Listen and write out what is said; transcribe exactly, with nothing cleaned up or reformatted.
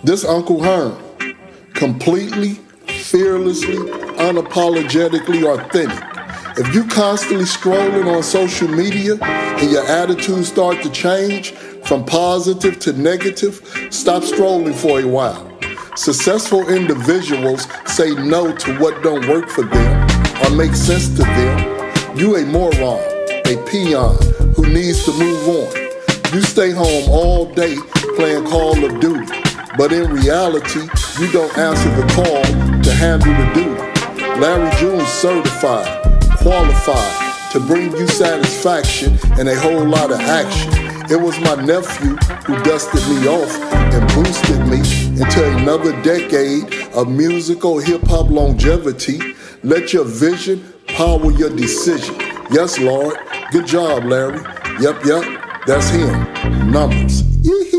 This Uncle Herm, completely, fearlessly, unapologetically authentic. If you constantly scrolling on social media and your attitudes start to change from positive to negative, stop scrolling for a while. Successful individuals say no to what don't work for them or make sense to them. You a moron, a peon who needs to move on. You stay home all day playing Call of Duty, but in reality, you don't answer the call to handle the duty. Larry June certified, qualified to bring you satisfaction and a whole lot of action. It was my nephew who dusted me off and boosted me into another decade of musical hip-hop longevity. Let your vision power your decision. Yes, Lord. Good job, Larry. Yep, yep. That's him. Numbers. Yee-hee.